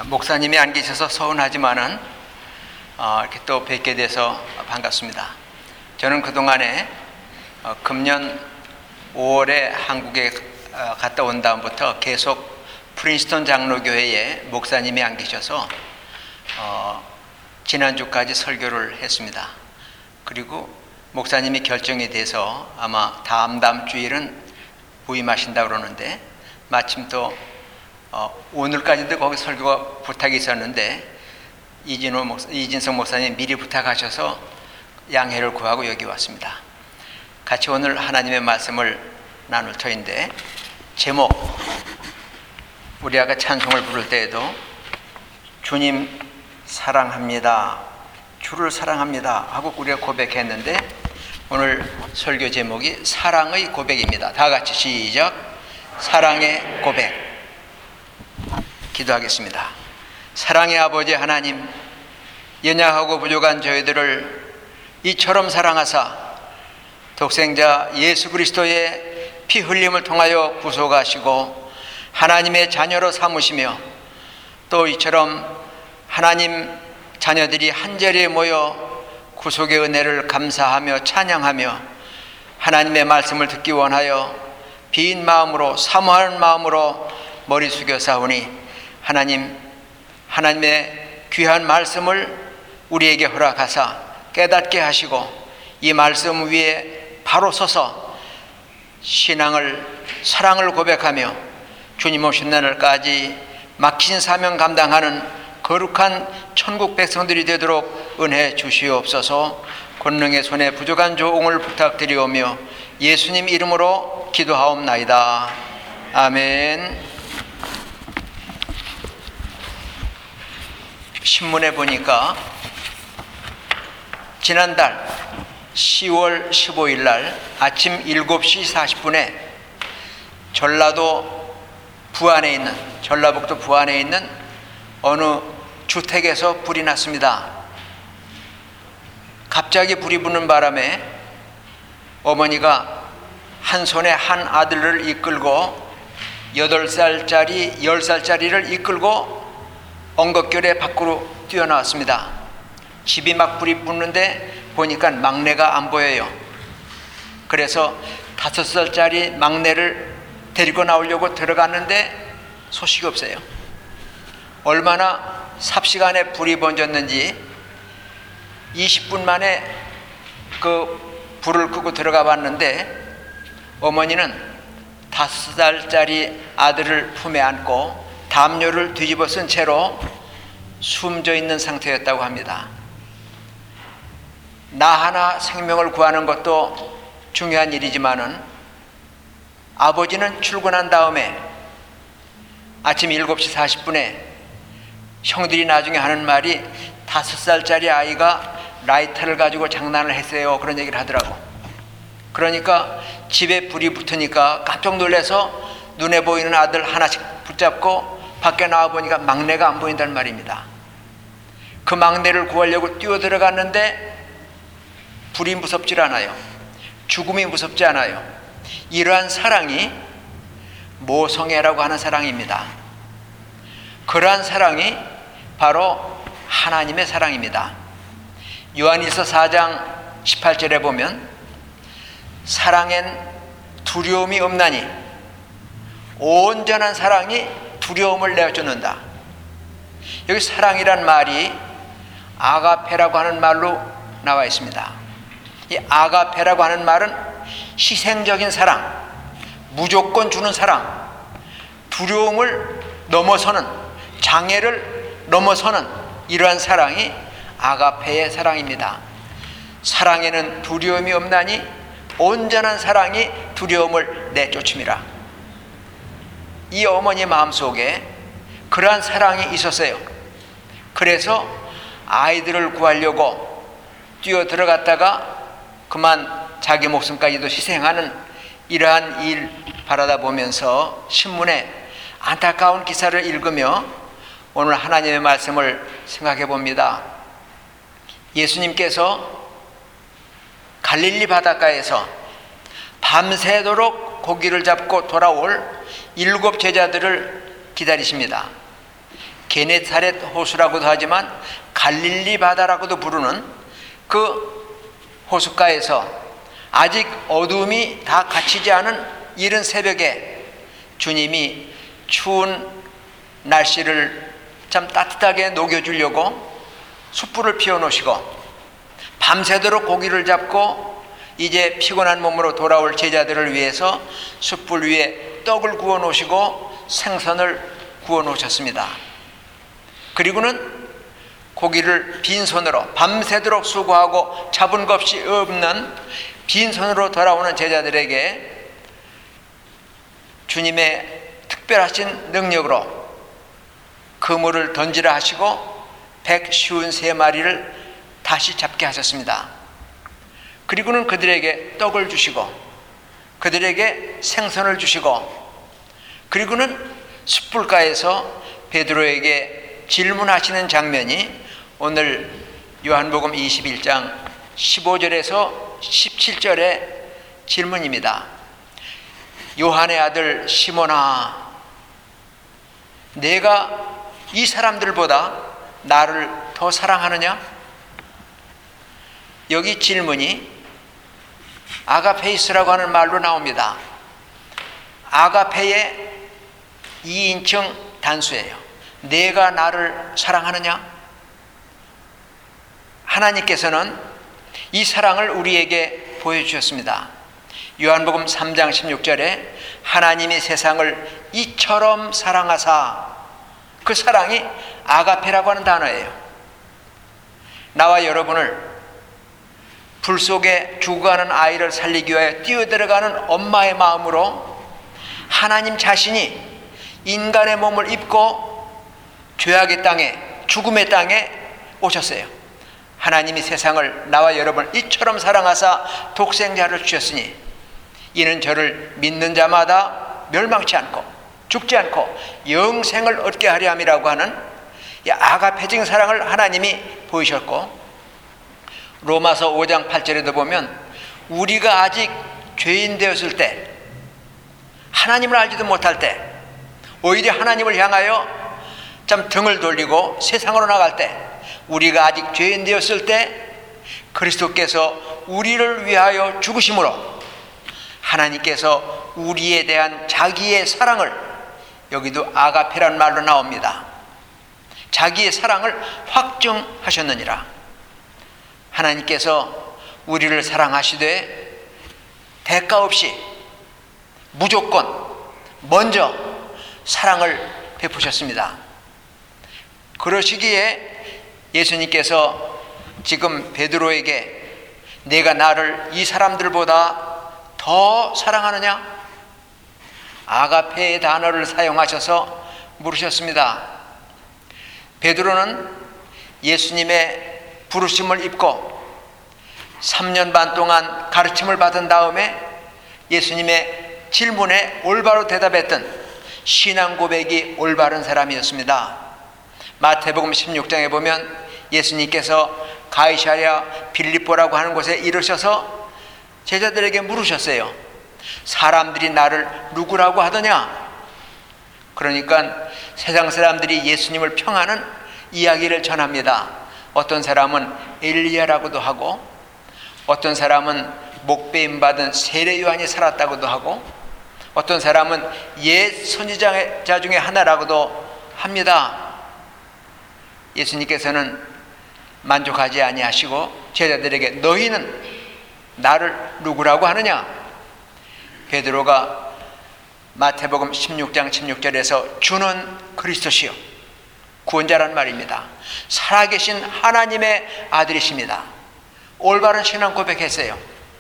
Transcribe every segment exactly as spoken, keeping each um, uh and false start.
목사님이 안 계셔서 서운하지만은 어, 이렇게 또 뵙게 돼서 반갑습니다. 저는 그동안에 어, 금년 오월에 한국에 어, 갔다 온 다음부터 계속 프린스턴 장로교회에 목사님이 안 계셔서 어, 지난주까지 설교를 했습니다. 그리고 목사님이 결정이 돼서 아마 다음 다음 주일은 부임하신다고 그러는데 마침 또 어, 오늘까지도 거기 설교가 부탁이 있었는데 이진호 목사, 이진석 목사님 미리 부탁하셔서 양해를 구하고 여기 왔습니다. 같이 오늘 하나님의 말씀을 나눌 터인데 제목, 우리 아까 찬송을 부를 때에도 주님 사랑합니다, 주를 사랑합니다 하고 우리가 고백했는데 오늘 설교 제목이 사랑의 고백입니다. 다 같이 시작. 사랑의 고백. 기도하겠습니다. 사랑의 아버지 하나님, 연약하고 부족한 저희들을 이처럼 사랑하사 독생자 예수 그리스도의 피 흘림을 통하여 구속하시고 하나님의 자녀로 삼으시며 또 이처럼 하나님 자녀들이 한자리에 모여 구속의 은혜를 감사하며 찬양하며 하나님의 말씀을 듣기 원하여 빈 마음으로 사모하는 마음으로 머리 숙여 사오니 하나님, 하나님의 귀한 말씀을 우리에게 허락하사 깨닫게 하시고 이 말씀 위에 바로 서서 신앙을, 사랑을 고백하며 주님 오신 날까지 막힌 사명 감당하는 거룩한 천국 백성들이 되도록 은혜 주시옵소서. 권능의 손에 부족한 조응을 부탁드리오며 예수님 이름으로 기도하옵나이다. 아멘. 신문에 보니까 지난달 시월 십오일 날 아침 일곱 시 사십 분에 전라도 부안에 있는, 전라북도 부안에 있는 어느 주택에서 불이 났습니다. 갑자기 불이 붙는 바람에 어머니가 한 손에 한 아들을 이끌고 여덟 살짜리, 열 살짜리를 이끌고 엉겁결에 밖으로 뛰어나왔습니다. 집이 막 불이 붙는데 보니까 막내가 안 보여요. 그래서 다섯 살짜리 막내를 데리고 나오려고 들어갔는데 소식이 없어요. 얼마나 삽시간에 불이 번졌는지 이십 분 만에 그 불을 끄고 들어가 봤는데 어머니는 다섯 살짜리 아들을 품에 안고 담요를 뒤집어 쓴 채로 숨져 있는 상태였다고 합니다. 나 하나 생명을 구하는 것도 중요한 일이지만은 아버지는 출근한 다음에 아침 일곱 시 사십 분에 형들이 나중에 하는 말이 다섯 살짜리 아이가 라이터를 가지고 장난을 했어요, 그런 얘기를 하더라고. 그러니까 집에 불이 붙으니까 깜짝 놀라서 눈에 보이는 아들 하나씩 붙잡고 밖에 나와보니까 막내가 안 보인다는 말입니다. 그 막내를 구하려고 뛰어 들어갔는데 불이 무섭질 않아요. 죽음이 무섭지 않아요. 이러한 사랑이 모성애라고 하는 사랑입니다. 그러한 사랑이 바로 하나님의 사랑입니다. 요한일서 사 장 십팔 절에 보면 사랑엔 두려움이 없나니 온전한 사랑이 두려움을 내어쫓는다. 여기 사랑이란 말이 아가페라고 하는 말로 나와 있습니다. 이 아가페라고 하는 말은 희생적인 사랑, 무조건 주는 사랑, 두려움을 넘어서는, 장애를 넘어서는 이러한 사랑이 아가페의 사랑입니다. 사랑에는 두려움이 없나니 온전한 사랑이 두려움을 내쫓음이라. 이 어머니 마음속에 그러한 사랑이 있었어요. 그래서 아이들을 구하려고 뛰어 들어갔다가 그만 자기 목숨까지도 희생하는 이러한 일 바라다 보면서 신문에 안타까운 기사를 읽으며 오늘 하나님의 말씀을 생각해 봅니다. 예수님께서 갈릴리 바닷가에서 밤새도록 고기를 잡고 돌아올 일곱 제자들을 기다리십니다. 게네사렛 호수라고도 하지만 갈릴리 바다라고도 부르는 그 호숫가에서 아직 어둠이 다 갇히지 않은 이른 새벽에 주님이 추운 날씨를 참 따뜻하게 녹여주려고 숯불을 피워놓으시고 밤새도록 고기를 잡고 이제 피곤한 몸으로 돌아올 제자들을 위해서 숯불 위에 떡을 구워 놓으시고 생선을 구워 놓으셨습니다. 그리고는 고기를 빈손으로 밤새도록 수고하고 잡은 것이 없는 빈손으로 돌아오는 제자들에게 주님의 특별하신 능력으로 그물을 던지라 하시고 백오십삼 마리를 다시 잡게 하셨습니다. 그리고는 그들에게 떡을 주시고 그들에게 생선을 주시고 그리고는 숯불가에서 베드로에게 질문하시는 장면이 오늘 요한복음 이십일 장 십오 절에서 십칠 절의 질문입니다. 요한의 아들 시몬아, 내가 이 사람들보다 나를 더 사랑하느냐? 여기 질문이 아가페이스라고 하는 말로 나옵니다. 아가페의 이인칭 단수예요. 내가 나를 사랑하느냐? 하나님께서는 이 사랑을 우리에게 보여주셨습니다. 요한복음 삼 장 십육 절에 하나님이 세상을 이처럼 사랑하사, 그 사랑이 아가페라고 하는 단어예요. 나와 여러분을 불 속에 죽어가는 아이를 살리기 위해 뛰어들어가는 엄마의 마음으로 하나님 자신이 인간의 몸을 입고 죄악의 땅에, 죽음의 땅에 오셨어요. 하나님이 세상을, 나와 여러분을 이처럼 사랑하사 독생자를 주셨으니 이는 저를 믿는 자마다 멸망치 않고 죽지 않고 영생을 얻게 하려 함이라고 하는 이 아가페적인 사랑을 하나님이 보이셨고, 로마서 오 장 팔 절에도 보면 우리가 아직 죄인 되었을 때, 하나님을 알지도 못할 때, 오히려 하나님을 향하여 참 등을 돌리고 세상으로 나갈 때, 우리가 아직 죄인 되었을 때 그리스도께서 우리를 위하여 죽으심으로 하나님께서 우리에 대한 자기의 사랑을, 여기도 아가페란 말로 나옵니다. 자기의 사랑을 확증하셨느니라. 하나님께서 우리를 사랑하시되 대가 없이 무조건 먼저 사랑을 베푸셨습니다. 그러시기에 예수님께서 지금 베드로에게 내가 나를 이 사람들보다 더 사랑하느냐? 아가페의 단어를 사용하셔서 물으셨습니다. 베드로는 예수님의 부르심을 입고 삼 년 반 동안 가르침을 받은 다음에 예수님의 질문에 올바로 대답했던 신앙 고백이 올바른 사람이었습니다. 마태복음 십육 장에 보면 예수님께서 가이사랴 빌립보라고 하는 곳에 이르셔서 제자들에게 물으셨어요. 사람들이 나를 누구라고 하더냐? 그러니까 세상 사람들이 예수님을 평하는 이야기를 전합니다. 어떤 사람은 엘리야라고도 하고, 어떤 사람은 목배임 받은 세례 요한이 살았다고도 하고, 어떤 사람은 옛 선지자 중에 하나라고도 합니다. 예수님께서는 만족하지 아니하시고 제자들에게 너희는 나를 누구라고 하느냐? 베드로가 마태복음 십육 장 십육 절에서 주는 그리스도시요, 구원자란 말입니다. 살아계신 하나님의 아들이십니다. 올바른 신앙 고백했어요.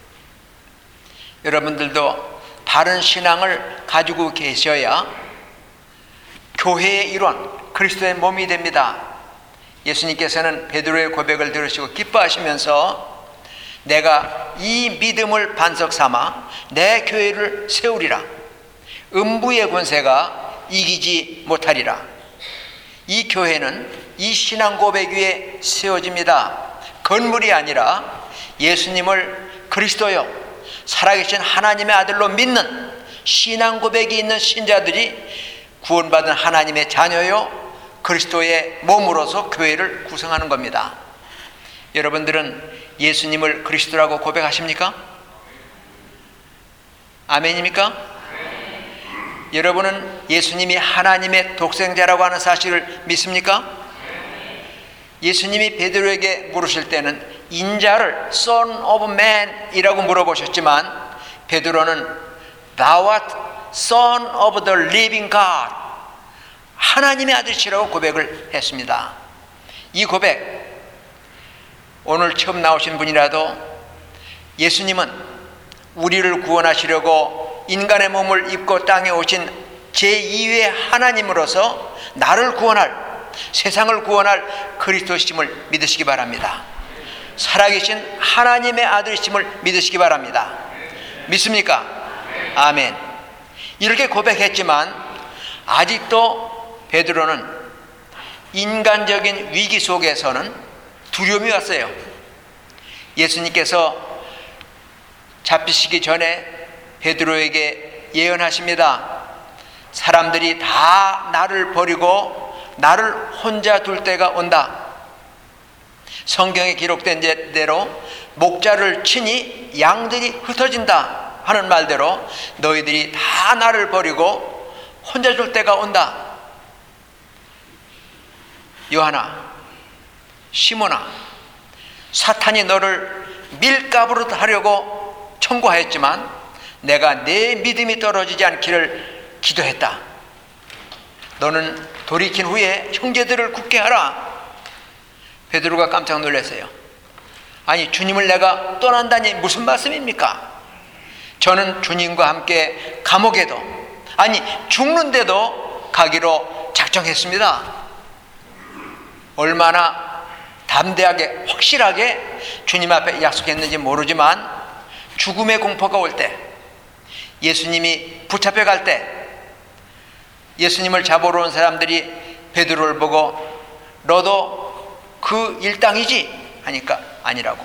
여러분들도 바른 신앙을 가지고 계셔야 교회의 일원, 그리스도의 몸이 됩니다. 예수님께서는 베드로의 고백을 들으시고 기뻐하시면서 내가 이 믿음을 반석 삼아 내 교회를 세우리라. 음부의 권세가 이기지 못하리라. 이 교회는 이 신앙 고백 위에 세워집니다. 건물이 아니라 예수님을 그리스도요, 살아계신 하나님의 아들로 믿는 신앙 고백이 있는 신자들이 구원받은 하나님의 자녀요, 그리스도의 몸으로서 교회를 구성하는 겁니다. 여러분들은 예수님을 그리스도라고 고백하십니까? 아멘입니까? 여러분은 예수님이 하나님의 독생자라고 하는 사실을 믿습니까? 예수님이 베드로에게 물으실 때는 인자를 Son of Man 이라고 물어보셨지만 베드로는 Thou art Son of the Living God, 하나님의 아들이라고 고백을 했습니다. 이 고백, 오늘 처음 나오신 분이라도 예수님은 우리를 구원하시려고 인간의 몸을 입고 땅에 오신 제이의 하나님으로서 나를 구원할, 세상을 구원할 그리스도심을 믿으시기 바랍니다. 살아계신 하나님의 아들이심을 믿으시기 바랍니다. 믿습니까? 아멘. 이렇게 고백했지만 아직도 베드로는 인간적인 위기 속에서는 두려움이 왔어요. 예수님께서 잡히시기 전에 베드로에게 예언하십니다. 사람들이 다 나를 버리고 나를 혼자 둘 때가 온다. 성경에 기록된 대로 목자를 치니 양들이 흩어진다 하는 말대로 너희들이 다 나를 버리고 혼자 둘 때가 온다. 요한아, 시몬아, 사탄이 너를 밀가부로 하려고 청구하였지만 내가 내 믿음이 떨어지지 않기를 기도했다. 너는 돌이킨 후에 형제들을 굳게 하라. 베드로가 깜짝 놀랐어요. 아니, 주님을 내가 떠난다니 무슨 말씀입니까? 저는 주님과 함께 감옥에도, 아니 죽는데도 가기로 작정했습니다. 얼마나 담대하게 확실하게 주님 앞에 약속했는지 모르지만 죽음의 공포가 올 때, 예수님이 붙잡혀 갈 때, 예수님을 잡으러 온 사람들이 베드로를 보고 너도 그 일당이지? 하니까 아니라고.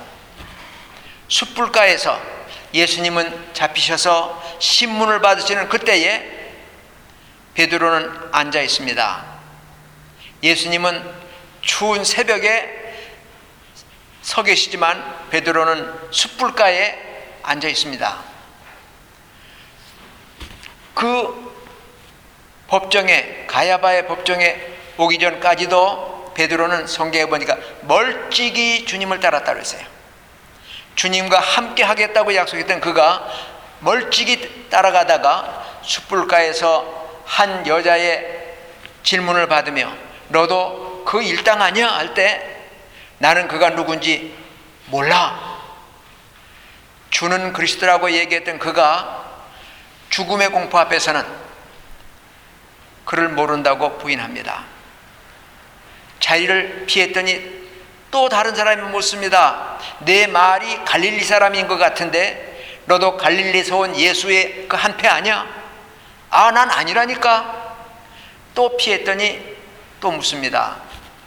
숯불가에서 예수님은 잡히셔서 신문을 받으시는 그때에 베드로는 앉아 있습니다. 예수님은 추운 새벽에 서 계시지만 베드로는 숯불가에 앉아 있습니다. 그 법정에, 가야바의 법정에 오기 전까지도 베드로는 성경에 보니까 멀찍이 주님을 따랐다 그랬어요. 주님과 함께 하겠다고 약속했던 그가 멀찍이 따라가다가 숯불가에서 한 여자의 질문을 받으며 너도 그 일당 아니야? 할 때 나는 그가 누군지 몰라. 주는 그리스도라고 얘기했던 그가 죽음의 공포 앞에서는 그를 모른다고 부인합니다. 자리를 피했더니 또 다른 사람이 묻습니다. 내 말이 갈릴리 사람인 것 같은데 너도 갈릴리에서 온 예수의 그 한 패 아니야? 아, 난 아니라니까. 또 피했더니 또 묻습니다.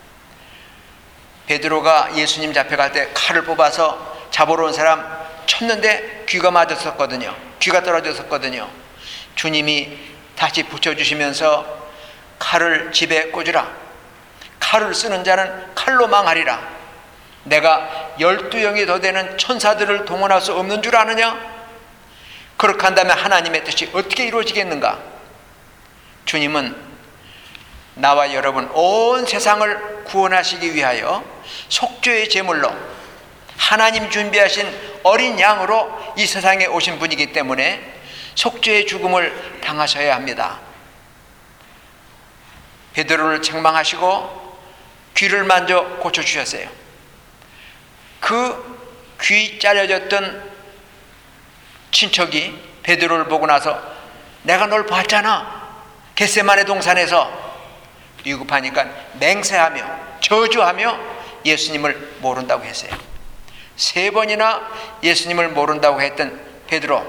베드로가 예수님 잡혀갈 때 칼을 뽑아서 잡으러 온 사람 쳤는데 귀가 맞았었거든요. 귀가 떨어졌었거든요. 주님이 다시 붙여주시면서 칼을 집에 꽂으라. 칼을 쓰는 자는 칼로 망하리라. 내가 열두 영이 더 되는 천사들을 동원할 수 없는 줄 아느냐? 그렇게 한다면 하나님의 뜻이 어떻게 이루어지겠는가? 주님은 나와 여러분 온 세상을 구원하시기 위하여 속죄의 제물로 하나님 준비하신 어린 양으로 이 세상에 오신 분이기 때문에 속죄의 죽음을 당하셔야 합니다. 베드로를 책망하시고 귀를 만져 고쳐주셨어요. 그 귀 잘려졌던 친척이 베드로를 보고 나서 내가 널 봤잖아. 겟세마네 동산에서. 위급하니까 맹세하며 저주하며 예수님을 모른다고 했어요. 세 번이나 예수님을 모른다고 했던 베드로,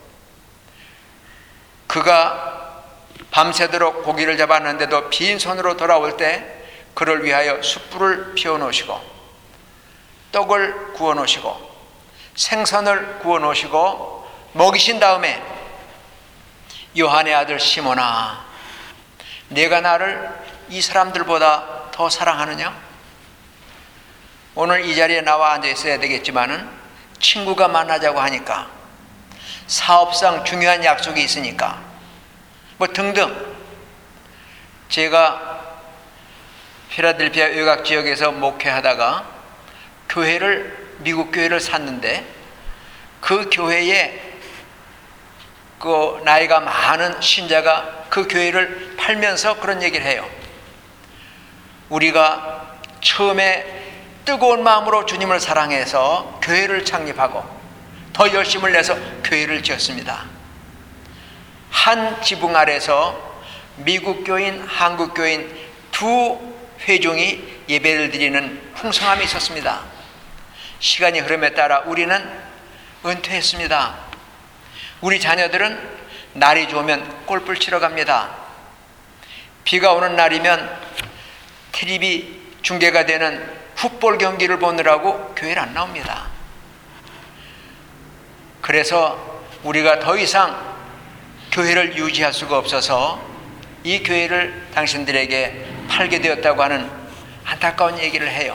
그가 밤새도록 고기를 잡았는데도 빈손으로 돌아올 때 그를 위하여 숯불을 피워놓으시고 떡을 구워놓으시고 생선을 구워놓으시고 먹이신 다음에 요한의 아들 시몬아, 내가 나를 이 사람들보다 더 사랑하느냐? 오늘 이 자리에 나와 앉아 있어야 되겠지만은 친구가 만나자고 하니까, 사업상 중요한 약속이 있으니까, 뭐 등등. 제가 필라델피아 외곽 지역에서 목회하다가 교회를, 미국 교회를 샀는데, 그 교회에 그 나이가 많은 신자가 그 교회를 팔면서 그런 얘기를 해요. 우리가 처음에 뜨거운 마음으로 주님을 사랑해서 교회를 창립하고 더 열심을 내서 교회를 지었습니다. 한 지붕 아래서 미국 교인, 한국 교인 두 회중이 예배를 드리는 풍성함이 있었습니다. 시간이 흐름에 따라 우리는 은퇴했습니다. 우리 자녀들은 날이 좋으면 골프를 치러 갑니다. 비가 오는 날이면 텔레비 중계가 되는 풋볼 경기를 보느라고 교회를 안 나옵니다. 그래서 우리가 더 이상 교회를 유지할 수가 없어서 이 교회를 당신들에게 팔게 되었다고 하는 안타까운 얘기를 해요.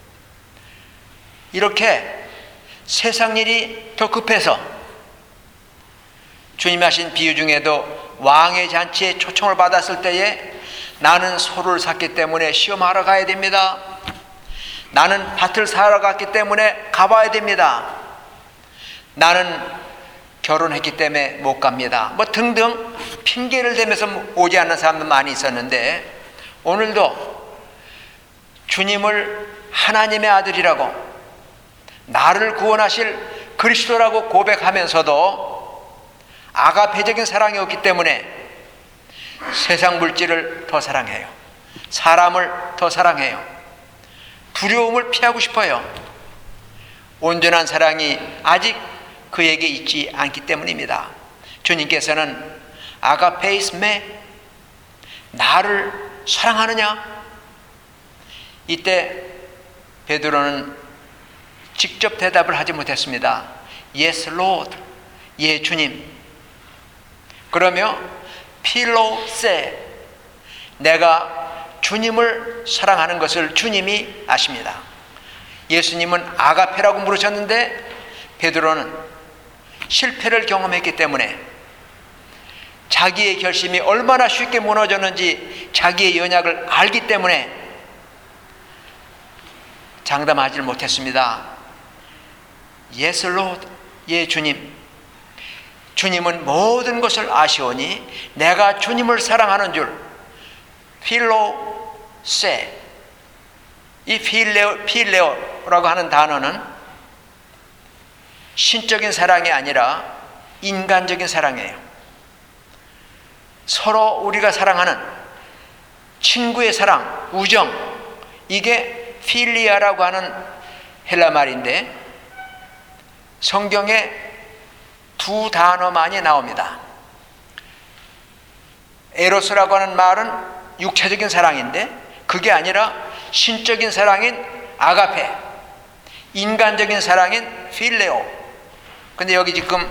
이렇게 세상 일이 더 급해서 주님이 하신 비유 중에도 왕의 잔치에 초청을 받았을 때에 나는 소를 샀기 때문에 시험하러 가야 됩니다. 나는 밭을 사러 갔기 때문에 가봐야 됩니다. 나는 결혼했기 때문에 못 갑니다. 뭐 등등 핑계를 대면서 오지 않는 사람도 많이 있었는데, 오늘도 주님을 하나님의 아들이라고, 나를 구원하실 그리스도라고 고백하면서도 아가페적인 사랑이 없기 때문에 세상 물질을 더 사랑해요. 사람을 더 사랑해요. 두려움을 피하고 싶어요. 온전한 사랑이 아직 그에게 있지 않기 때문입니다. 주님께서는 아가페이스메, 나를 사랑하느냐? 이때 베드로는 직접 대답을 하지 못했습니다. Yes, Lord. 예, 주님. 그러며 필로세, 내가 주님을 사랑하는 것을 주님이 아십니다. 예수님은 아가페라고 물으셨는데 베드로는 실패를 경험했기 때문에 자기의 결심이 얼마나 쉽게 무너졌는지 자기의 연약을 알기 때문에 장담하지 못했습니다. Yes, Lord. 예, 주님. 주님은 모든 것을 아시오니 내가 주님을 사랑하는 줄 필로세, 이 필레오, 필레오라고 하는 단어는 신적인 사랑이 아니라 인간적인 사랑이에요. 서로 우리가 사랑하는 친구의 사랑, 우정, 이게 필리아라고 하는 헬라 말인데 성경에 두 단어만이 나옵니다. 에로스라고 하는 말은 육체적인 사랑인데 그게 아니라 신적인 사랑인 아가페, 인간적인 사랑인 필레오. 근데 여기 지금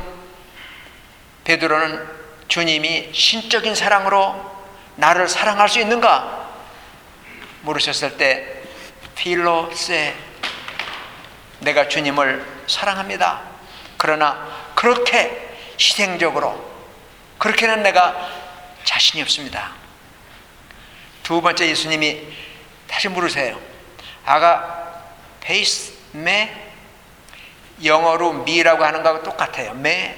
베드로는 주님이 신적인 사랑으로 나를 사랑할 수 있는가 물으셨을 때 필로세, 내가 주님을 사랑합니다. 그러나 그렇게 희생적으로 그렇게는 내가 자신이 없습니다. 두 번째 예수님이 다시 물으세요. 아가 페이스 매, 영어로 미라고 하는 거하고 똑같아요. 매,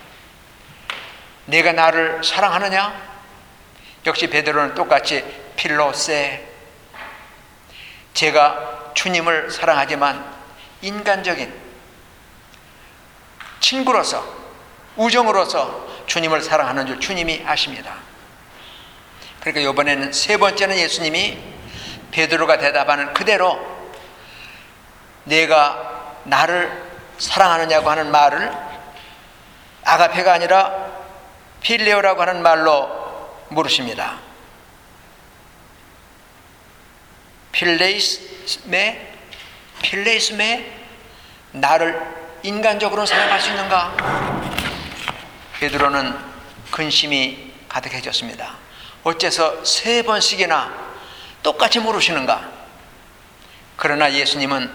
내가 나를 사랑하느냐? 역시 베드로는 똑같이 필로세, 제가 주님을 사랑하지만 인간적인 친구로서, 우정으로서 주님을 사랑하는 줄 주님이 아십니다. 그러니까 이번에는 세 번째는 예수님이 베드로가 대답하는 그대로 내가 나를 사랑하느냐고 하는 말을 아가페가 아니라 필레오라고 하는 말로 물으십니다. 필레이스메, 필레이스메, 나를 인간적으로 사랑할 수 있는가? 베드로는 근심이 가득해졌습니다. 어째서 세 번씩이나 똑같이 물으시는가? 그러나 예수님은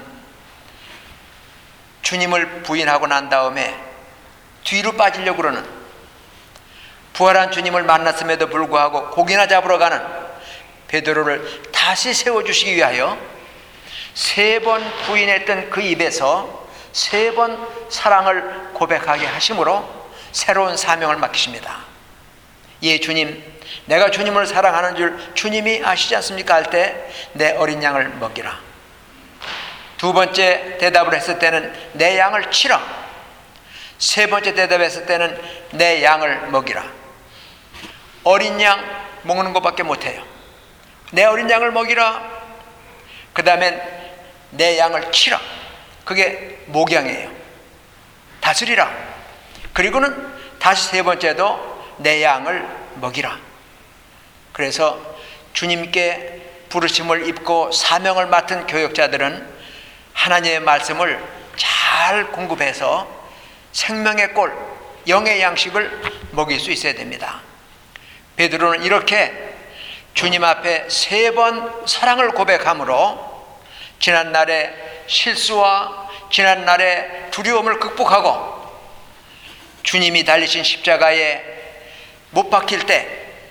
주님을 부인하고 난 다음에 뒤로 빠지려고 그러는, 부활한 주님을 만났음에도 불구하고 고기나 잡으러 가는 베드로를 다시 세워주시기 위하여 세 번 부인했던 그 입에서 세 번 사랑을 고백하게 하심으로 새로운 사명을 맡기십니다. 예, 주님, 내가 주님을 사랑하는 줄 주님이 아시지 않습니까? 할 때 내 어린 양을 먹이라. 두 번째 대답을 했을 때는 내 양을 치라. 세 번째 대답했을 때는 내 양을 먹이라. 어린 양 먹는 것밖에 못해요. 내 어린 양을 먹이라. 그 다음엔 내 양을 치라. 그게 목양이에요. 다스리라. 그리고는 다시 세 번째도 내 양을 먹이라. 그래서 주님께 부르심을 입고 사명을 맡은 교역자들은 하나님의 말씀을 잘 공급해서 생명의 꼴, 영의 양식을 먹일 수 있어야 됩니다. 베드로는 이렇게 주님 앞에 세 번 사랑을 고백함으로 지난날의 실수와 지난날의 두려움을 극복하고 주님이 달리신 십자가에 못 박힐 때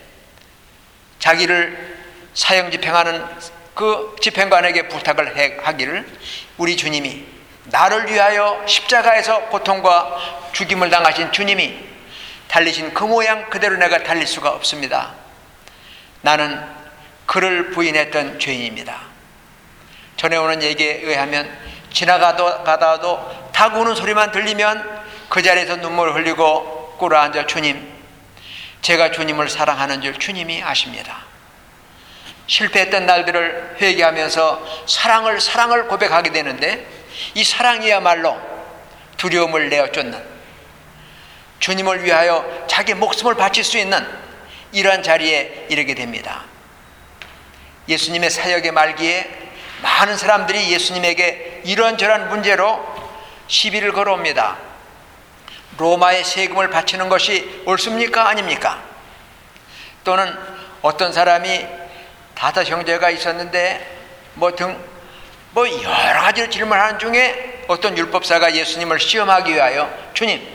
자기를 사형 집행하는 그 집행관에게 부탁을 하기를, 우리 주님이, 나를 위하여 십자가에서 고통과 죽임을 당하신 주님이 달리신 그 모양 그대로 내가 달릴 수가 없습니다. 나는 그를 부인했던 죄인입니다. 전에 오는 얘기에 의하면 지나가다가도 닭 우는 소리만 들리면 그 자리에서 눈물을 흘리고 꿇어앉아, 주님, 제가 주님을 사랑하는 줄 주님이 아십니다. 실패했던 날들을 회개하면서 사랑을 사랑을 고백하게 되는데, 이 사랑이야말로 두려움을 내어쫓는, 주님을 위하여 자기 목숨을 바칠 수 있는 이러한 자리에 이르게 됩니다. 예수님의 사역의 말기에 많은 사람들이 예수님에게 이런저런 문제로 시비를 걸어옵니다. 로마의 세금을 바치는 것이 옳습니까? 아닙니까? 또는 어떤 사람이 다섯 형제가 있었는데 뭐 등 뭐 여러 가지로 질문하는 중에 어떤 율법사가 예수님을 시험하기 위하여, 주님,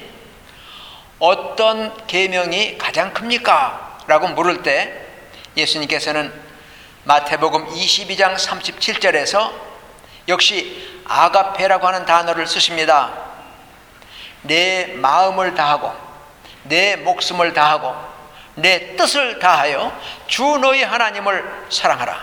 어떤 계명이 가장 큽니까? 라고 물을 때 예수님께서는 마태복음 이십이 장 삼십칠 절에서 역시 아가페라고 하는 단어를 쓰십니다. 내 마음을 다하고 내 목숨을 다하고 내 뜻을 다하여 주 너희 하나님을 사랑하라.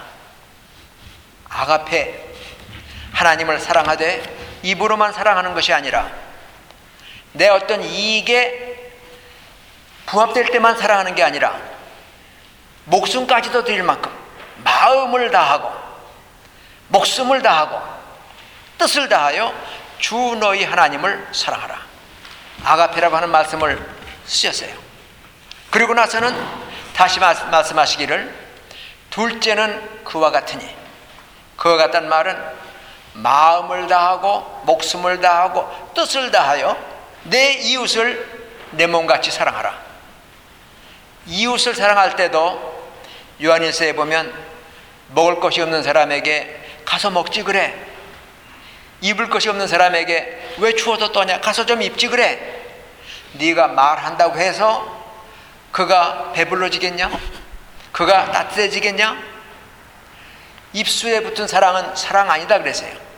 아가페, 하나님을 사랑하되 입으로만 사랑하는 것이 아니라 내 어떤 이익에 부합될 때만 사랑하는 게 아니라 목숨까지도 드릴 만큼 마음을 다하고 목숨을 다하고 뜻을 다하여 주 너희 하나님을 사랑하라. 아가페라고 하는 말씀을 쓰셨어요. 그리고 나서는 다시 말씀하시기를, 둘째는 그와 같으니, 그와 같다는 말은 마음을 다하고 목숨을 다하고 뜻을 다하여 내 이웃을 내 몸같이 사랑하라. 이웃을 사랑할 때도 요한일서에 보면 먹을 것이 없는 사람에게 가서 먹지 그래, 입을 것이 없는 사람에게 왜 추워서 떠냐, 가서 좀 입지 그래. 네가 말한다고 해서 그가 배불러지겠냐? 그가 따뜻해지겠냐? 입술에 붙은 사랑은 사랑 아니다 그랬어요.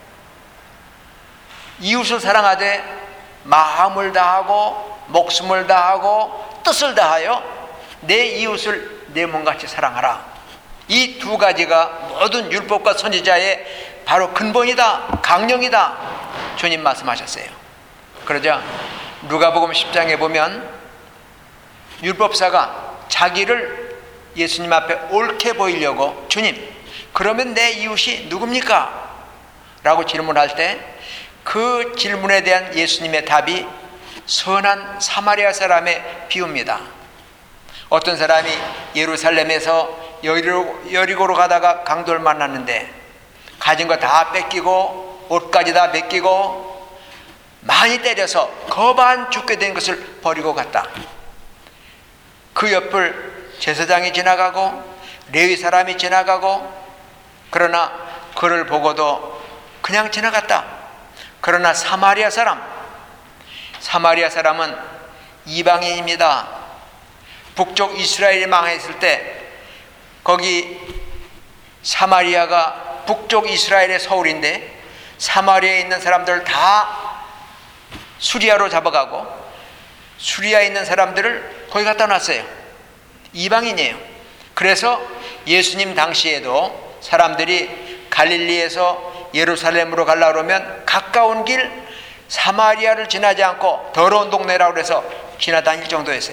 이웃을 사랑하되 마음을 다하고 목숨을 다하고 뜻을 다하여 내 이웃을 내 몸같이 사랑하라. 이 두 가지가 모든 율법과 선지자의 바로 근본이다, 강령이다, 주님 말씀하셨어요. 그러자 누가복음 십 장에 보면 율법사가 자기를 예수님 앞에 옳게 보이려고, 주님, 그러면 내 이웃이 누굽니까? 라고 질문할 때 그 질문에 대한 예수님의 답이 선한 사마리아 사람의 비유입니다. 어떤 사람이 예루살렘에서 여리고, 여리고로 가다가 강도를 만났는데 가진 거 다 뺏기고 옷까지 다 뺏기고 많이 때려서 거반 죽게 된 것을 버리고 갔다. 그 옆을 제사장이 지나가고 레위 사람이 지나가고 그러나 그를 보고도 그냥 지나갔다. 그러나 사마리아 사람, 사마리아 사람은 이방인입니다. 북쪽 이스라엘이 망했을 때 거기 사마리아가 북쪽 이스라엘의 서울인데 사마리아에 있는 사람들을 다 수리아로 잡아가고 수리아에 있는 사람들을 거기 갖다 놨어요. 이방인이에요. 그래서 예수님 당시에도 사람들이 갈릴리에서 예루살렘으로 가려고 그러면 가까운 길 사마리아를 지나지 않고 더러운 동네라고 해서 지나다닐 정도였어요.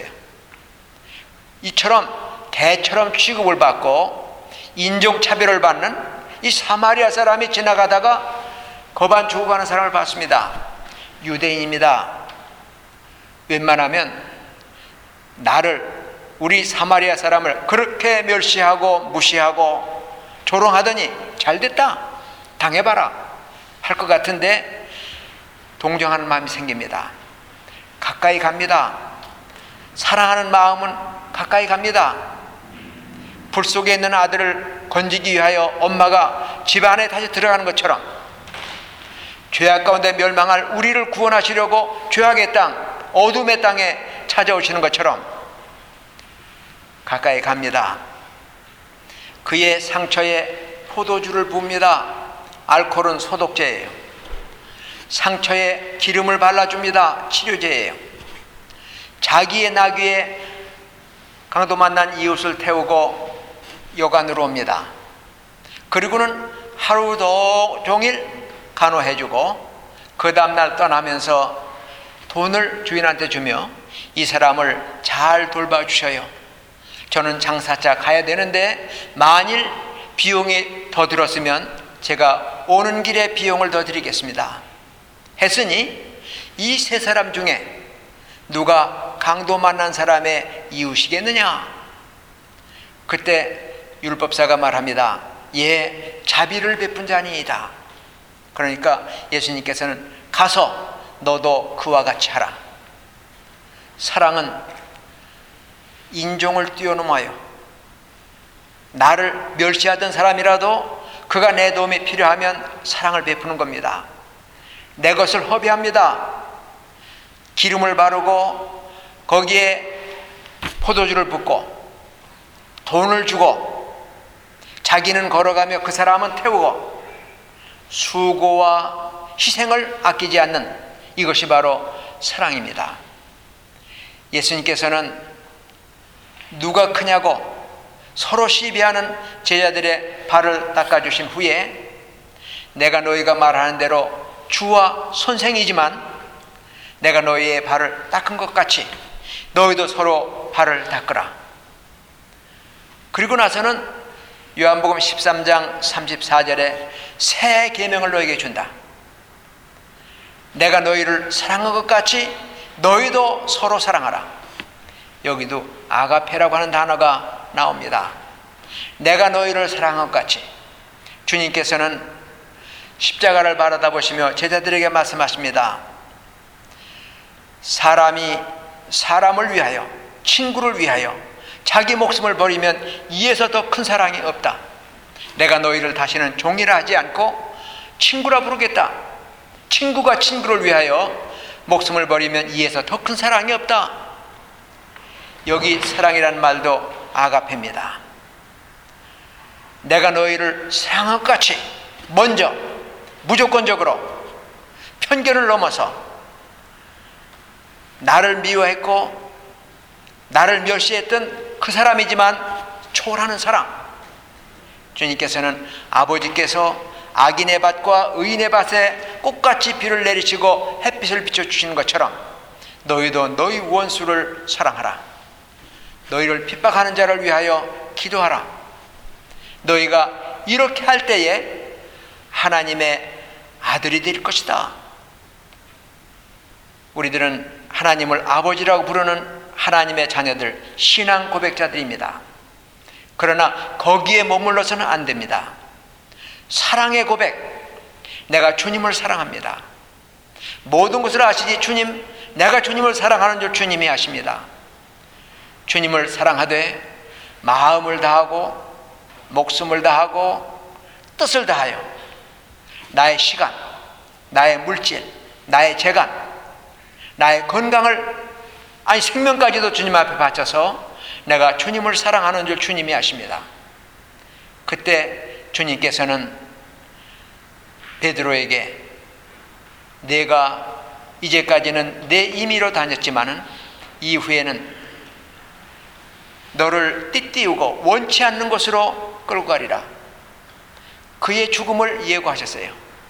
이처럼 개처럼 취급을 받고 인종차별을 받는 이 사마리아 사람이 지나가다가 거반 죽어가는 사람을 봤습니다. 유대인입니다. 웬만하면 나를, 우리 사마리아 사람을 그렇게 멸시하고 무시하고 조롱하더니 잘됐다, 당해봐라 할 것 같은데 동정하는 마음이 생깁니다. 가까이 갑니다. 사랑하는 마음은 가까이 갑니다. 불 속에 있는 아들을 건지기 위하여 엄마가 집 안에 다시 들어가는 것처럼 죄악 가운데 멸망할 우리를 구원하시려고 죄악의 땅, 어둠의 땅에 찾아오시는 것처럼 가까이 갑니다. 그의 상처에 포도주를 부읍니다. 알코올은 소독제예요. 상처에 기름을 발라줍니다. 치료제예요. 자기의 나귀에 강도 만난 이웃을 태우고 여관으로 옵니다. 그리고는 하루 종일 간호해주고 그 다음날 떠나면서 돈을 주인한테 주며 이 사람을 잘 돌봐주셔요. 저는 장사차 가야 되는데 만일 비용이 더 들었으면 제가 오는 길에 비용을 더 드리겠습니다 했으니 이 세 사람 중에 누가 강도 만난 사람의 이웃이겠느냐? 그때 율법사가 말합니다. 예, 자비를 베푼 자니이다. 그러니까 예수님께서는 가서 너도 그와 같이 하라. 사랑은 인종을 뛰어넘어요. 나를 멸시하던 사람이라도 그가 내 도움이 필요하면 사랑을 베푸는 겁니다. 내 것을 허비합니다. 기름을 바르고 거기에 포도주를 붓고 돈을 주고 자기는 걸어가며 그 사람은 태우고 수고와 희생을 아끼지 않는 이것이 바로 사랑입니다. 예수님께서는 누가 크냐고 서로 시비하는 제자들의 발을 닦아주신 후에 내가 너희가 말하는 대로 주와 선생이지만 내가 너희의 발을 닦은 것 같이 너희도 서로 발을 닦으라. 그리고 나서는 요한복음 십삼 장 삼십사 절에 새 계명을 너희에게 준다. 내가 너희를 사랑한 것 같이 너희도 서로 사랑하라. 여기도 아가페라고 하는 단어가 나옵니다. 내가 너희를 사랑한 것 같이. 주님께서는 십자가를 바라다 보시며 제자들에게 말씀하십니다. 사람이 사람을 위하여, 친구를 위하여 자기 목숨을 버리면 이에서 더 큰 사랑이 없다. 내가 너희를 다시는 종이라 하지 않고 친구라 부르겠다. 친구가 친구를 위하여 목숨을 버리면 이에서 더 큰 사랑이 없다. 여기 사랑이란 말도 아가페입니다. 내가 너희를 사랑한 것 같이 먼저 무조건적으로 편견을 넘어서 나를 미워했고 나를 멸시했던 그 사람이지만 초월하는 사랑. 주님께서는 아버지께서 악인의 밭과 의인의 밭에 꽃같이 비를 내리시고 햇빛을 비춰주시는 것처럼 너희도 너희 원수를 사랑하라. 너희를 핍박하는 자를 위하여 기도하라. 너희가 이렇게 할 때에 하나님의 아들이 될 것이다. 우리들은 하나님을 아버지라고 부르는 하나님의 자녀들, 신앙 고백자들입니다. 그러나 거기에 머물러서는 안 됩니다. 사랑의 고백, 내가 주님을 사랑합니다. 모든 것을 아시지 주님, 내가 주님을 사랑하는 줄 주님이 아십니다. 주님을 사랑하되 마음을 다하고 목숨을 다하고 뜻을 다하여 나의 시간, 나의 물질, 나의 재간, 나의 건강을, 아니 생명까지도 주님 앞에 바쳐서 내가 주님을 사랑하는 줄 주님이 아십니다. 그때 주님께서는 베드로에게 내가 이제까지는 내 임의로 다녔지만은 이후에는 너를 띠띠우고 원치 않는 곳으로 끌고 가리라. 그의 죽음을 예고하셨어요.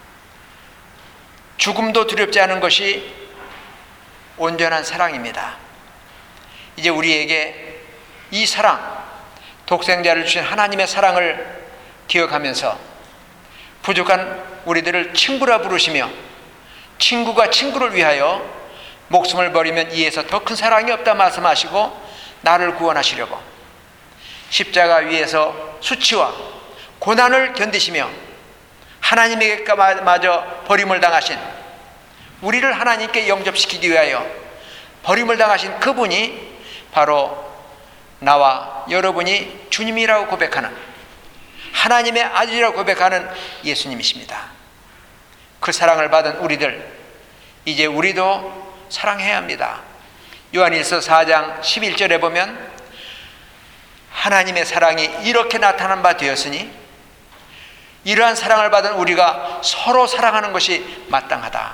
죽음도 두렵지 않은 것이 온전한 사랑입니다. 이제 우리에게 이 사랑, 독생자를 주신 하나님의 사랑을 기억하면서 부족한 우리들을 친구라 부르시며 친구가 친구를 위하여 목숨을 버리면 이에서 더 큰 사랑이 없다 말씀하시고 나를 구원하시려고 십자가 위에서 수치와 고난을 견디시며 하나님에게 마저 버림을 당하신, 우리를 하나님께 영접시키기 위하여 버림을 당하신 그분이 바로 나와 여러분이 주님이라고 고백하는, 하나님의 아들이라고 고백하는 예수님이십니다. 그 사랑을 받은 우리들, 이제 우리도 사랑해야 합니다. 요한일서 사 장 십일 절에 보면 하나님의 사랑이 이렇게 나타난 바 되었으니 이러한 사랑을 받은 우리가 서로 사랑하는 것이 마땅하다.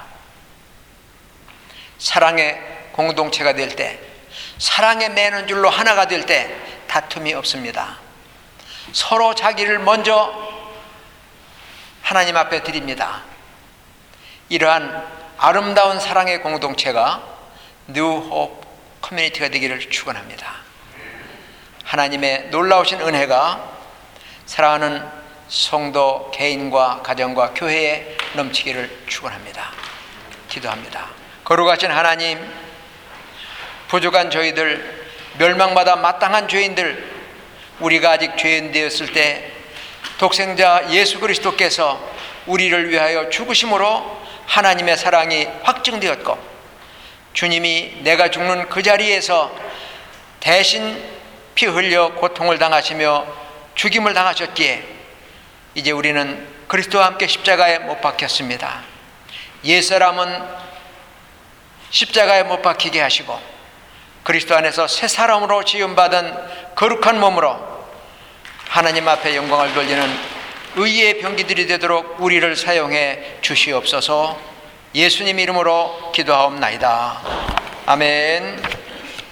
사랑의 공동체가 될 때, 사랑에 매는 줄로 하나가 될 때 다툼이 없습니다. 서로 자기를 먼저 하나님 앞에 드립니다. 이러한 아름다운 사랑의 공동체가 New Hope 커뮤니티가 되기를 축원합니다. 하나님의 놀라우신 은혜가 사랑하는 성도 개인과 가정과 교회에 넘치기를 축원합니다. 기도합니다. 거룩하신 하나님, 부족한 저희들, 멸망받아 마땅한 죄인들, 우리가 아직 죄인 되었을 때 독생자 예수 그리스도께서 우리를 위하여 죽으심으로 하나님의 사랑이 확증되었고, 주님이 내가 죽는 그 자리에서 대신 피 흘려 고통을 당하시며 죽임을 당하셨기에 이제 우리는 그리스도와 함께 십자가에 못 박혔습니다. 옛사람은 십자가에 못 박히게 하시고 그리스도 안에서 새 사람으로 지음받은 거룩한 몸으로 하나님 앞에 영광을 돌리는 의의 병기들이 되도록 우리를 사용해 주시옵소서. 예수님 이름으로 기도하옵나이다. 아멘.